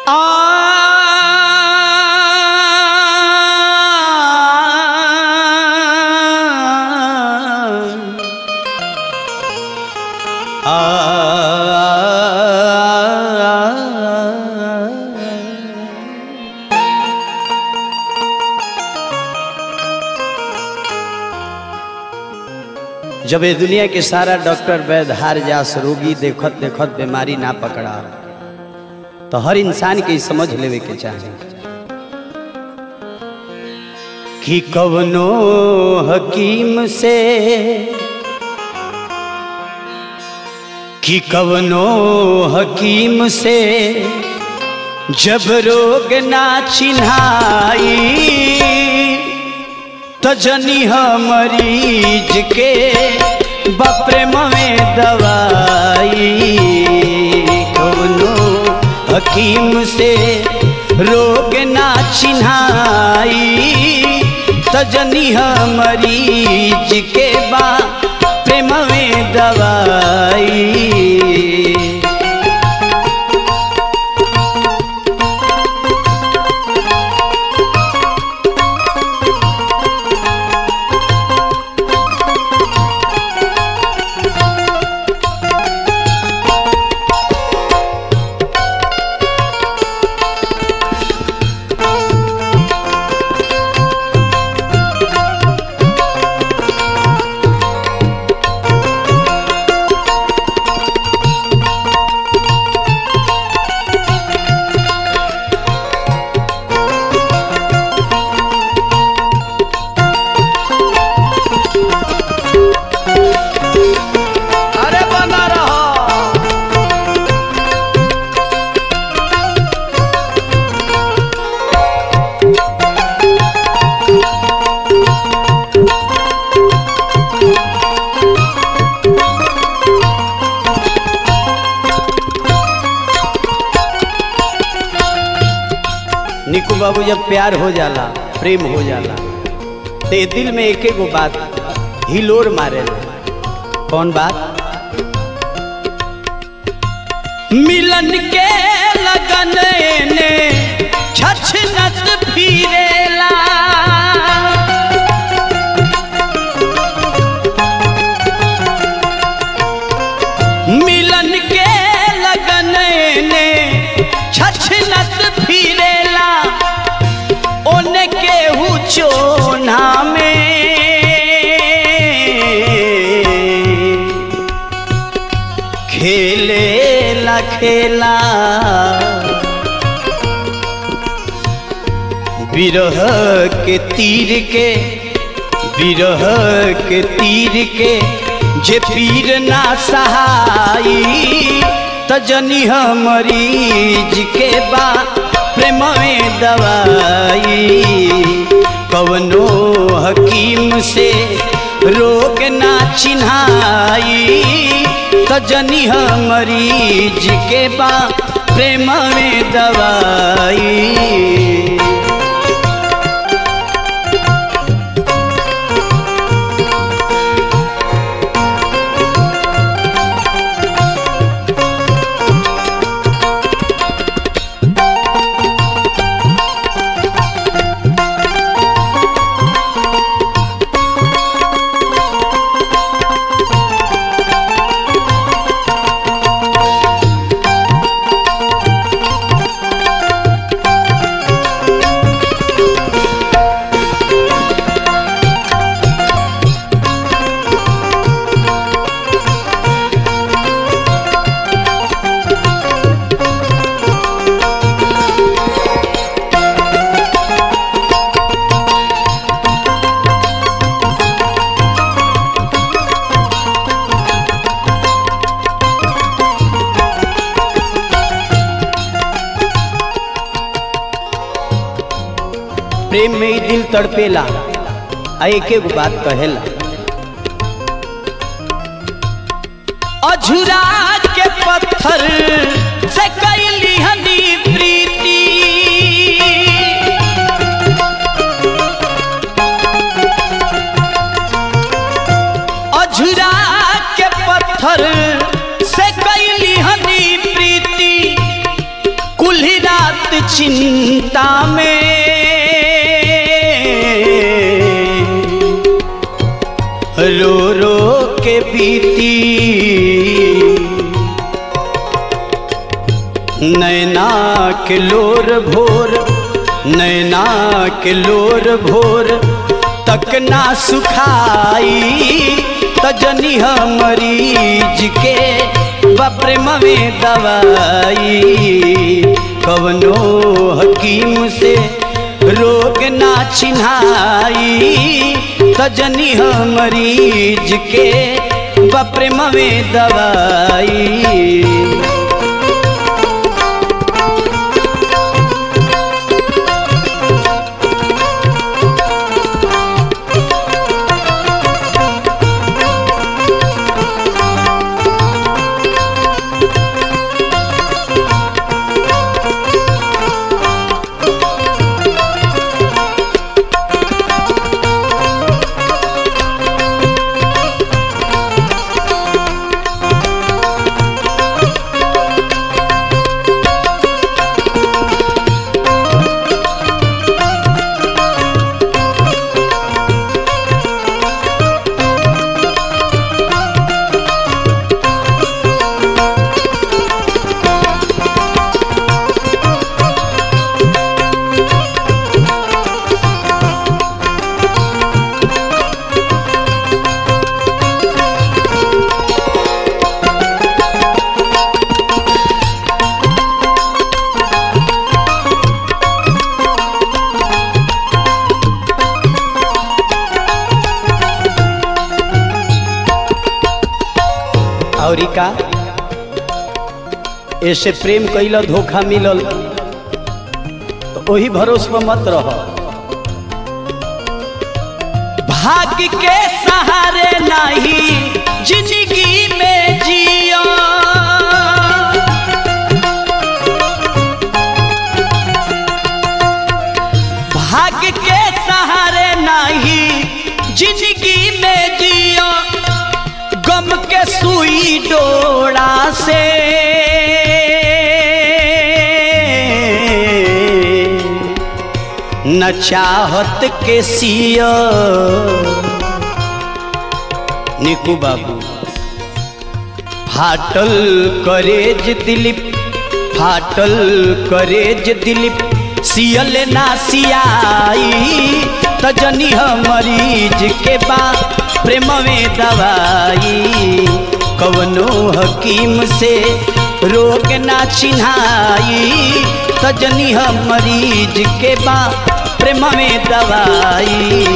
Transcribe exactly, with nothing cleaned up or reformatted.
जब ये दुनिया के सारा डॉक्टर वैद्य हार जास रोगी देखत देखत बीमारी ना पकड़ा तो हर इंसान के समझ लेवे के चाहे कि कवनो हकीम से कि कवनो हकीम से जब रोग ना चिन्हाई तो जनी मरीज के बप्रेम में दवाई कवनो हकीम से रोग ना चिन्हाई तो जनी मरीज के बप्रेम में दवाई। निकू बाबू जब प्यार हो जाला प्रेम हो जाला ते दिल में एक एक बात हिलोर मारे कौन बात मिलन के लगन ने छछनत फिरेला मिलन के लगन ने छछनत फिरेला ओने केहू चोना में खेले ला खेला बिरह के तीर के बिरह के तीर के जे पीर ना सहाई तजनी मरीज के बा प्रेम में दवाई कवनो हकीम से रोग ना चिन्हाई तजनी मरीज के बा प्रेम में दवाई। प्रेम में दिल तड़पेला एक एक बात कहेला अझुरा के पत्थर से कैली हनी प्रीति अझुरा के पत्थर से कैली हनी प्रीति कुल्ही रात रात चिंता में रो रो के बीती, नैना के लोर भोर, नैना के लोर भोर तक ना सुखाई, तजनी मरीज के बप्रेम में दवाई, कवनो हकीम से रोग ना चिन्हाई, तजनी मरीज के बप्रेम में दवाई। और का ऐसे प्रेम कैल धोखा मिलल तो वही भरोसे पर मत रहो। भाग्य के सहारे नहीं जिंदगी में जियो, भाग्य के सहारे नहीं जिंदगी में जियो, गम के सुई डोरा से न चाहत के सिया। निकू बाबू फाटल करेज दिलीप, फाटल करेज दिलीप सियल ना सियाई, तजनी मरीज के बा प्रेम में दवाई, कवनो हकीम से रोग ना चिन्हाई, तजनी मरीज के बा प्रेम में दवाई।